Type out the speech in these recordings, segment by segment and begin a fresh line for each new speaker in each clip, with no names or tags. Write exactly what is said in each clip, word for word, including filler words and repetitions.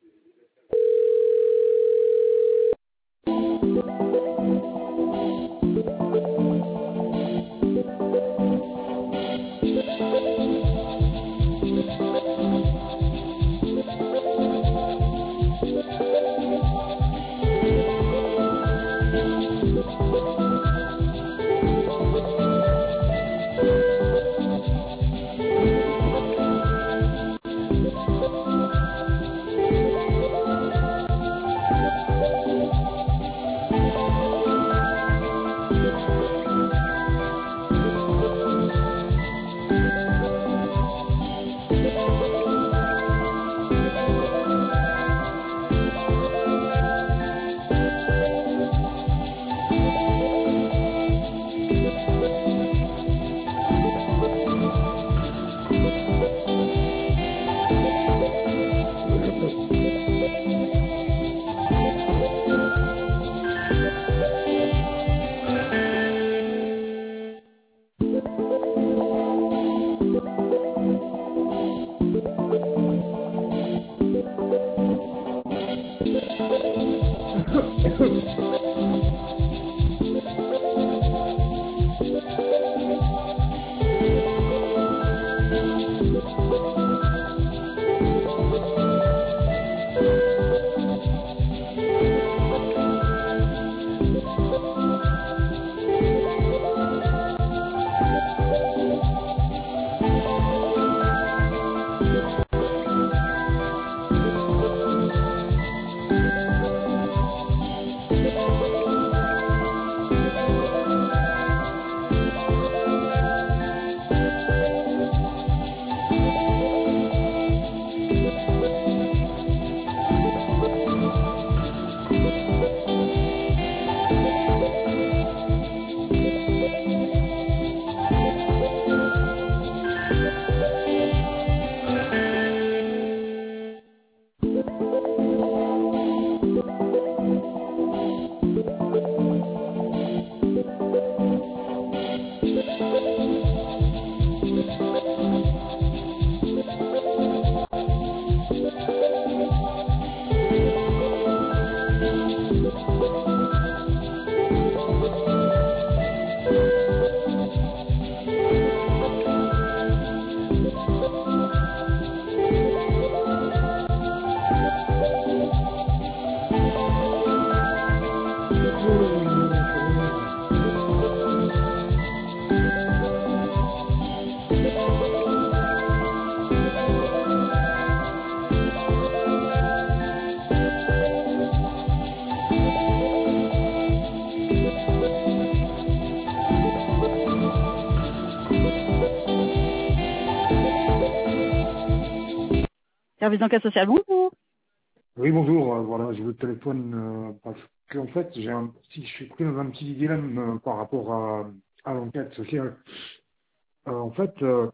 Service d'enquête sociale, bonjour.
Oui, bonjour. Euh, voilà, je vous téléphone euh, parce qu'en fait, j'ai un petit, je suis pris dans un petit dilemme euh, par rapport à, à l'enquête sociale. Euh, en fait, euh,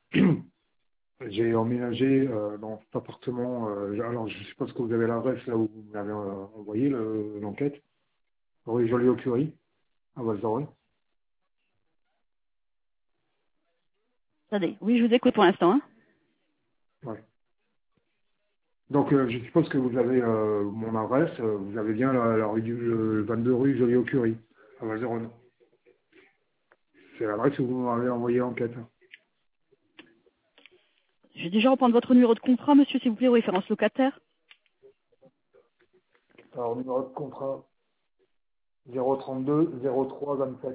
j'ai emménagé euh, dans cet appartement. Euh, alors, je suppose que vous avez l'adresse là où vous m'avez euh, envoyé le- l'enquête. Rue Joliot-Curie, à Val-d'Oreille.
Attendez, oui, je vous écoute pour l'instant. Hein.
Ouais. Donc, euh, je suppose que vous avez euh, mon adresse. euh, vous avez bien la, la rue du le vingt-deux rue Joliot-Curie, à Val-d'Oreille. C'est l'adresse où vous m'avez envoyé l'enquête.
Je vais déjà reprendre votre numéro de contrat, monsieur, s'il vous plaît, aux références locataires.
Alors, numéro de contrat zéro trente-deux zéro trois vingt-sept.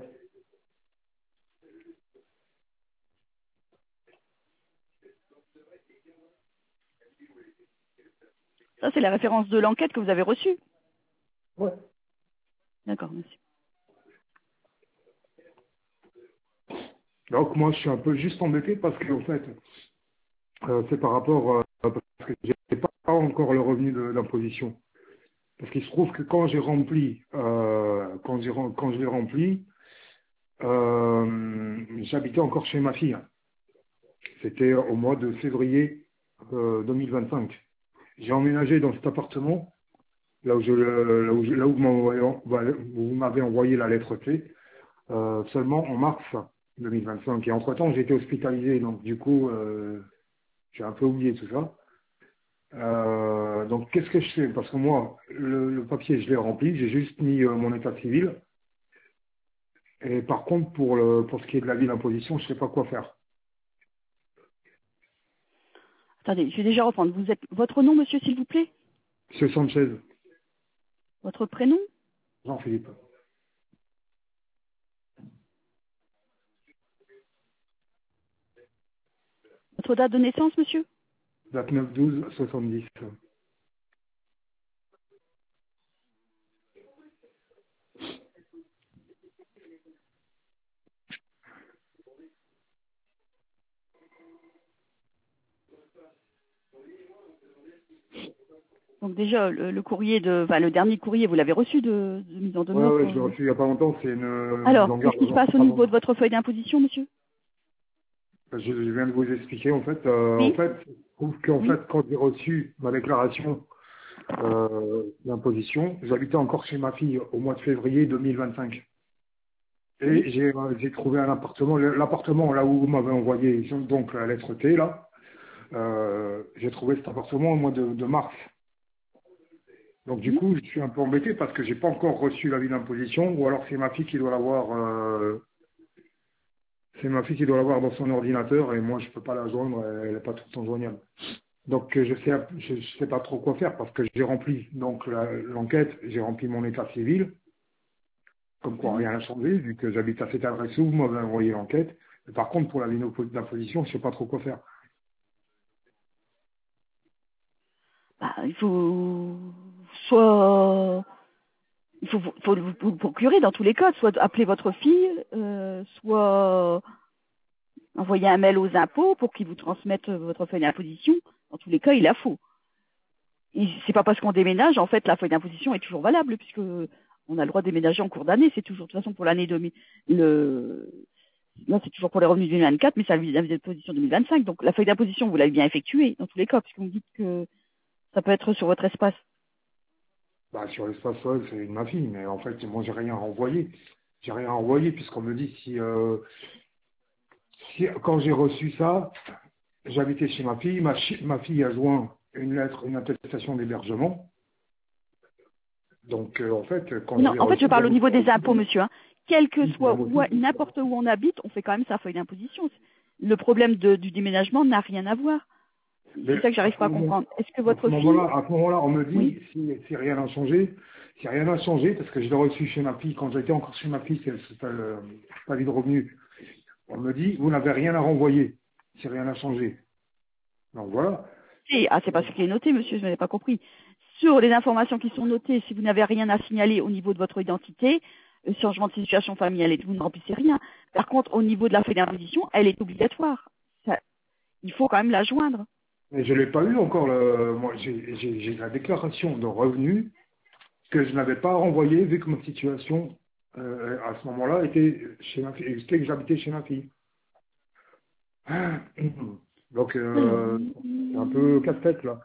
Ça, c'est la référence de l'enquête que vous avez reçue.
Ouais.
D'accord, monsieur.
Donc moi je suis un peu juste embêté parce qu'en fait euh, c'est par rapport euh, parce que j'ai pas encore le revenu de l'imposition. Parce qu'il se trouve que quand j'ai rempli euh, quand j'ai rem- quand je l'ai rempli, euh, j'habitais encore chez ma fille. C'était au mois de février euh, deux mille vingt-cinq. J'ai emménagé dans cet appartement là où je là où, je- là où vous m'envoyez- où vous m'avez envoyé la lettre T. Euh, seulement en mars deux mille vingt-cinq. Et entre-temps, j'ai été hospitalisé, donc du coup, euh, j'ai un peu oublié tout ça. Euh, donc qu'est-ce que je fais? Parce que moi, le, le papier, je l'ai rempli, j'ai juste mis euh, mon état civil. Et par contre, pour, le, pour ce qui est de l'avis d'imposition, je ne sais pas quoi faire.
Attendez, je vais déjà reprendre. Vous êtes votre nom, monsieur, s'il vous plaît?
Monsieur Sanchez,
Votre prénom?
Jean-Philippe,
Votre date de naissance, monsieur?
vingt-neuf douze soixante-dix.
Donc déjà, le, le courrier de, enfin, le dernier courrier, vous l'avez reçu de, de mise en
Ouais,
demeure.
ouais, je l'ai
euh.
reçu il n'y a pas longtemps, c'est une mise
Alors,
en garde.
qu'est-ce qui se passe au niveau de votre feuille d'imposition, monsieur?
Je, je viens de vous expliquer, en fait, euh, en
Oui,
fait, je trouve qu'en
oui,
fait, quand j'ai reçu ma déclaration euh, d'imposition, j'habitais encore chez ma fille au mois de février deux mille vingt-cinq.
oui.
Et j'ai euh, j'ai trouvé un appartement, le- l'appartement là où vous m'avez envoyé donc la lettre T là, euh, j'ai trouvé cet appartement au mois de, de mars. Donc du
Mhm.
coup, je suis un peu embêté parce que j'ai pas encore reçu l'avis d'imposition, ou alors c'est ma fille qui doit l'avoir, euh, c'est ma fille qui doit l'avoir dans son ordinateur et moi je peux pas la joindre, elle n'est pas tout le temps joignable. Donc euh, je sais, je, je sais pas trop quoi faire parce que j'ai rempli donc la- l'enquête, j'ai rempli mon état civil, comme quoi
Mhm.
rien n'a changé vu que j'habite à cette adresse où vous m'avez envoyé l'enquête. Mais par contre pour l'avis d'imposition, je sais pas trop quoi faire.
Bah, il faut soit il faut, faut vous vous procurer dans tous les cas, soit appeler votre fille, euh, soit envoyer un mail aux impôts pour qu'ils vous transmettent votre feuille d'imposition. Dans tous les cas, il la faut. Et c'est pas parce qu'on déménage, en fait, la feuille d'imposition est toujours valable, puisque on a le droit de déménager en cours d'année. C'est toujours, de toute façon, pour l'année deux mille, le, là, c'est toujours pour les revenus deux mille vingt-quatre, mais c'est la feuille d'imposition deux mille vingt-cinq. Donc, la feuille d'imposition, vous l'avez bien effectuée, dans tous les cas, puisque vous me dites que ça peut être sur votre espace.
Bah, sur l'espace web, c'est de ma fille, mais en fait, moi, j'ai rien renvoyé. J'ai rien renvoyé puisqu'on me dit si, euh, si quand j'ai reçu ça, j'habitais chez ma fille, ma, chi- ma fille a joint une lettre, une attestation d'hébergement. Donc, euh, en fait, quand je
Non,
l'ai
en fait, je
reçu,
parle au
j'avais
niveau
pas
des impôts,
reçu.
monsieur. Hein. Quel que
Oui, mais
soit
moi
où,
aussi.
n'importe où on habite, on fait quand même sa feuille d'imposition. Le problème de- du déménagement n'a rien à voir.
Mais
C'est ça que
à
j'arrive
ce
pas à
moment,
comprendre. Est-ce que
à ce
votre fille...
moment-là, à ce moment-là, on me
Oui.
dit si, si rien n'a changé, si rien n'a changé, parce que je l'ai reçu chez ma fille, quand j'étais encore chez ma fille, c'est c'est pas le pas de revenu. On me dit, vous n'avez rien à renvoyer, si rien n'a changé. Donc voilà.
Si, ah, c'est pas ce qui est noté, monsieur, je n'avais pas compris. Sur les informations qui sont notées, si vous n'avez rien à signaler au niveau de votre identité, euh, changement de situation familiale et tout, vous ne remplissez rien. Par contre, au niveau de la feuille d'imposition, elle est obligatoire. Ça, il faut quand même la joindre.
Mais je l'ai pas eu encore. Le, moi, j'ai j'ai- j'ai la déclaration de revenus que je n'avais pas renvoyée vu que ma situation euh, à ce moment-là était chez ma fille, était que j'habitais chez ma fille. Donc
Alors,
euh, c'est un peu
hum,
casse-tête là.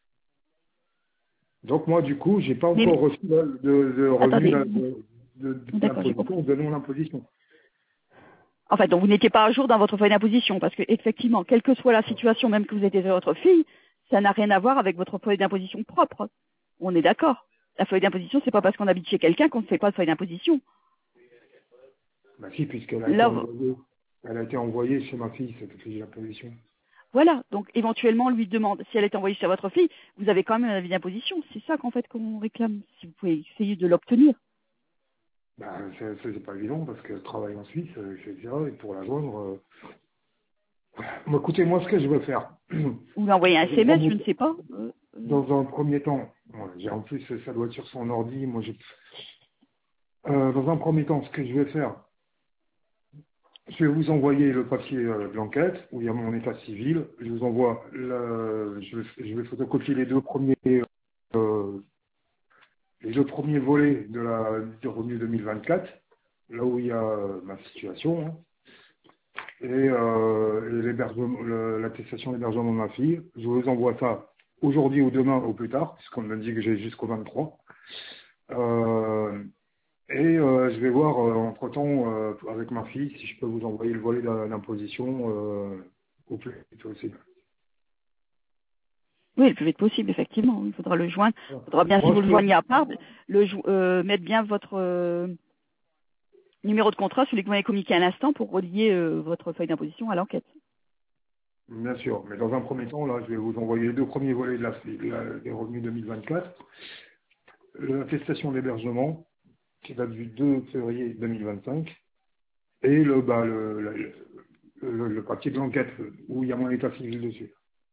Donc moi du coup, j'ai pas
mais,
encore reçu de, de, de revenus
attendez.
là, de- de- de-
D'accord, j'ai compris.
d'imposition ou de non-imposition.
En fait, donc vous n'étiez pas à jour dans votre feuille d'imposition, parce que effectivement, quelle que soit la situation, même que vous étiez votre fille, ça n'a rien à voir avec votre feuille d'imposition propre. On est d'accord. La feuille d'imposition, c'est pas parce qu'on habite chez quelqu'un qu'on ne fait pas de feuille d'imposition.
Bah si, puisqu'elle a été
Là, vous-
envoyée, elle a été envoyée chez ma fille, cette fiche d'imposition.
voilà. Donc éventuellement, on lui demande si elle est envoyée chez votre fille, vous avez quand même un avis d'imposition. C'est ça qu'en fait qu'on réclame. Si vous pouvez essayer de l'obtenir.
Bah c'est c'est pas évident parce qu'elle travaille en Suisse, euh, et cetera. Et pour la joindre. euh, Bon, écoutez, moi, ce que je veux faire,
Ou lui envoyer un
je vais
S M S, je ne
remonter-
sais pas. Euh, euh,
dans un premier temps, ouais, j'ai- en plus, ça doit être sur son ordi, moi, j'ai, euh, dans un premier temps, ce que je vais faire, je vais vous envoyer le papier euh, de l'enquête, où il y a mon état civil, je vous envoie, le, je, vais, je vais photocopier les deux premiers, euh, les deux premiers volets de la, du revenu deux mille vingt-quatre, là où il y a euh, ma situation, hein, et, euh, et l'hébergement- le- l'attestation d'hébergement de ma fille. Je vous envoie ça aujourd'hui ou demain au plus tard, puisqu'on me dit que j'ai jusqu'au vingt-trois. Euh, et euh, je vais voir euh, entre-temps euh, avec ma fille si je peux vous envoyer le volet d'im- d'imposition euh, au plus vite possible.
Oui, le plus vite possible, effectivement. Il faudra le joindre.
Voilà.
Il faudra bien, si
Moi,
vous
je
le
peux...
joignez à part, le jo- euh, mettre bien votre euh, numéro de contrat, celui que vous m'avez communiqué à l'instant, pour relier euh, votre feuille d'imposition à l'enquête.
Bien sûr, mais dans un premier temps, là, je vais vous envoyer les deux premiers volets de la, de la- des revenus deux mille vingt-quatre. L'attestation d'hébergement, qui date du deux février deux mille vingt-cinq, et le, bah, le, le, le- le papier de l'enquête, où il y a mon état civil dessus.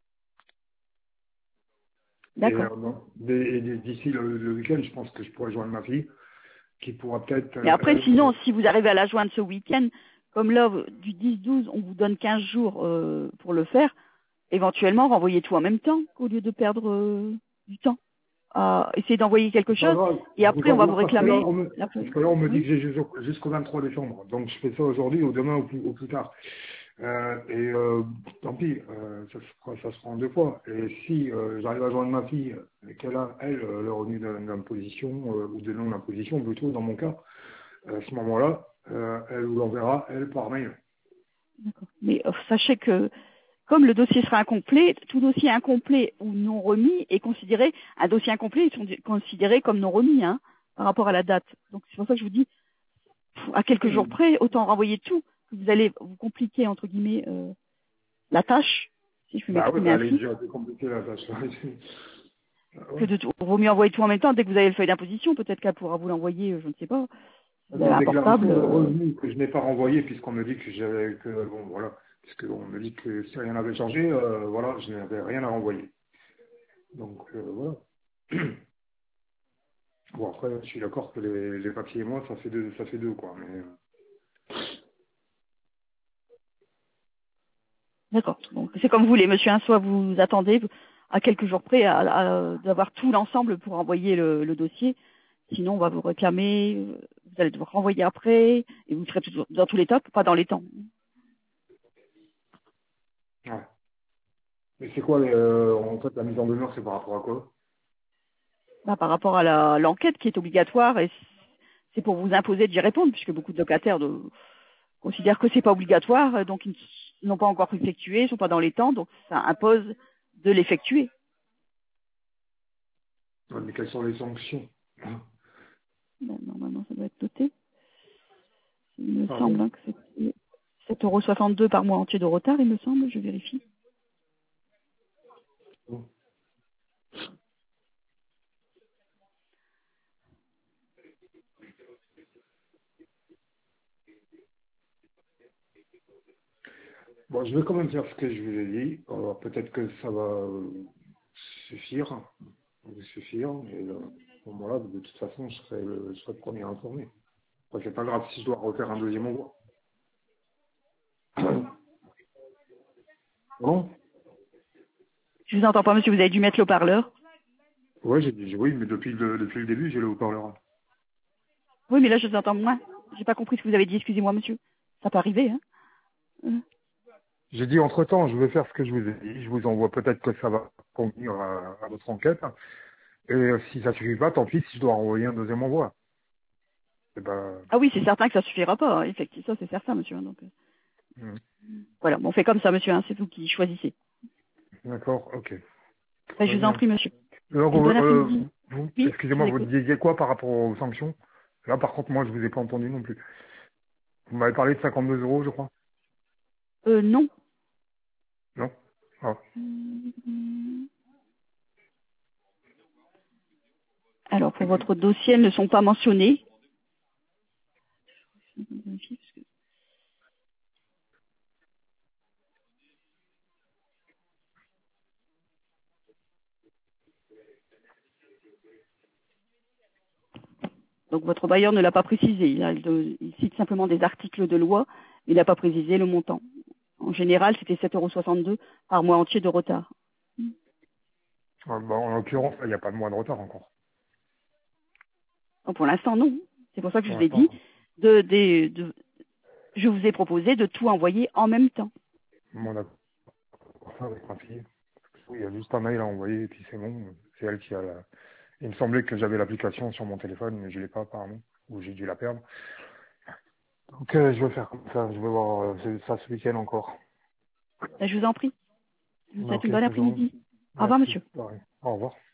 Et, euh,
D'accord.
bon, et- et d'ici le, le week-end, je pense que je pourrai joindre ma fille, qui pourra peut-être...
Mais
euh,
après,
elle,
sinon, si vous arrivez à la joindre ce week-end, comme là, vous- du dix douze, on vous donne quinze jours euh, pour le faire, éventuellement, renvoyez tout en même temps, au lieu de perdre euh, du temps à essayer d'envoyer quelque
c'est pas
chose,
grave,
et
je vous
après, on va vous
envoie, parce que là,
réclamer
on me,
la
parce
feuille.
que là, on me dit
Oui.
que j'ai jusqu'au jusqu'au vingt-trois décembre, donc je fais ça aujourd'hui ou demain ou plus, au plus tard. Euh, et euh, tant pis, euh, ça, se fera, ça se fera en deux fois. Et si euh, j'arrive à joindre ma fille et qu'elle a, elle, euh, le revenu d'im- d'imposition, euh, ou de non-imposition plutôt dans mon cas, à ce moment-là, euh, elle vous l'enverra, elle, par mail.
D'accord. Mais euh, sachez que comme le dossier sera incomplet, tout dossier incomplet ou non remis est considéré, un dossier incomplet est considéré comme non remis, hein, par rapport à la date. Donc c'est pour ça que je vous dis, pff, à quelques jours près, autant renvoyer tout, que vous allez vous compliquer, entre guillemets, euh, la tâche, si je peux
Bah oui,
m'exprimer
bah, elle est
ainsi,
déjà assez compliquée la tâche. Ah
que
ouais.
de tout, vaut mieux envoyer tout en même temps dès que vous avez le feuille d'imposition, peut-être qu'elle pourra vous l'envoyer, euh, je ne sais pas, si vous avez
Non,
un
déclaration
portable.
de
euh,
revenus que je n'ai pas renvoyé puisqu'on me dit que j'avais que bon voilà, puisqu'on me dit que si rien n'avait changé, euh, voilà, je n'avais rien à renvoyer. Donc euh, voilà. Bon après, je suis d'accord que les, les papiers et moi, ça fait deux, ça fait deux quoi. Mais euh,
D'accord. Donc c'est comme vous voulez, monsieur, hein, soit vous attendez à quelques jours près à, à- d'avoir tout l'ensemble pour envoyer le, le dossier. Sinon, on va vous réclamer, euh, vous allez devoir renvoyer après, et vous ferez tout, dans tous les temps, pas dans les temps.
ouais. Mais c'est quoi les, euh, en fait la mise en demeure, c'est par rapport à quoi?
Là, par rapport à la- l'enquête qui est obligatoire, et c'est pour vous imposer d'y répondre, puisque beaucoup de locataires de- considèrent que c'est pas obligatoire, euh, donc ils n'ont pas encore effectué, ils sont pas dans les temps, donc ça impose de l'effectuer.
Ouais, mais quelles sont les sanctions?
Ben, normalement, ça doit être noté. Il me semble
Pardon?
hein, que c'est sept euros soixante-deux par mois entier de retard, il me semble, je vérifie.
Bon. Bon, je vais quand même faire ce que je vous ai dit. Alors peut-être que ça va euh, suffire, vous suffire, mais euh, bon voilà, de toute façon, je serai le, je serai le premier informé. Enfin, c'est pas grave si je dois refaire un deuxième envoi. Bon?
Je vous entends pas, monsieur, vous avez dû mettre le haut-parleur.
Ouais, j'ai dit oui, mais depuis le, depuis le début, j'ai le haut-parleur.
Oui, mais là, je vous entends moins. J'ai pas compris ce que vous avez dit, excusez-moi, monsieur. Ça peut arriver, hein. Euh,
J'ai dit entre-temps, je vais faire ce que je vous ai dit. Je vous envoie peut-être que ça va convenir à, à votre enquête. Et euh, si ça suffit pas, tant pis si je dois envoyer un deuxième envoi. Eh ben,
Ah oui, c'est certain que ça suffira pas, hein. Effectivement, ça c'est certain, monsieur. hein, donc, euh,
hmm.
voilà, bon, on fait comme ça, monsieur, hein, c'est vous qui choisissez.
D'accord, ok.
Ben,
Très
je vous en
bien.
prie, monsieur.
Donc,
Et bon
euh,
après-midi.
vous,
Oui, je
excusez-moi,
vous
vous
écoute.
disiez quoi par rapport aux sanctions? Là, par contre, moi, je vous ai pas entendu non plus. Vous m'avez parlé de cinquante-deux euros, je crois.
Euh, non.
Non? Ah.
Hum, Alors, pour votre dossier, elles ne sont pas mentionnées. Donc, votre bailleur ne l'a pas précisé. Il, a- il- il cite simplement des articles de loi. Il n'a pas précisé le montant. En général, c'était sept euros soixante-deux par mois entier de retard.
Ah, bah, en l'occurrence, il n'y a pas de mois de retard encore.
Donc, pour l'instant, non. C'est pour ça que je
Pour
vous ai
l'instant.
dit, de, de, de- je vous ai proposé de tout envoyer en même temps.
Mon accord avec ma fille. Oui, il y a juste un mail à envoyer et puis c'est bon. C'est elle qui a la... Il me semblait que j'avais l'application sur mon téléphone, mais je l'ai pas apparemment. Ou j'ai dû la perdre. Donc euh, je vais faire comme ça. Je vais voir euh, c'est- ça ce week-end encore.
Ben, je vous en prie. Je vous souhaite
Ok,
une bonne
je vous en-
après-midi. Au revoir,
Merci.
monsieur.
Ouais. Au revoir.